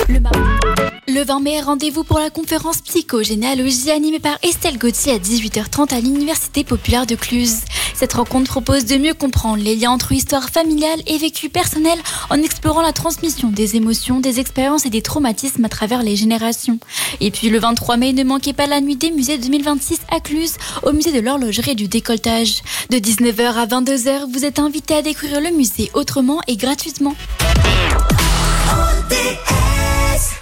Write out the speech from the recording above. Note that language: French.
Le 20 mai, rendez-vous pour la conférence psychogénéalogie animée par Estelle Gauthier à 18h30 à l'Université populaire de Cluse. Cette rencontre propose de mieux comprendre les liens entre histoire familiale et vécu personnel en explorant la transmission des émotions, des expériences et des traumatismes à travers les générations. Et puis le 23 mai, ne manquez pas la nuit des musées 2026 à Cluse au musée de l'horlogerie et du décolletage. De 19h à 22h, vous êtes invités à découvrir le musée autrement et gratuitement. ODR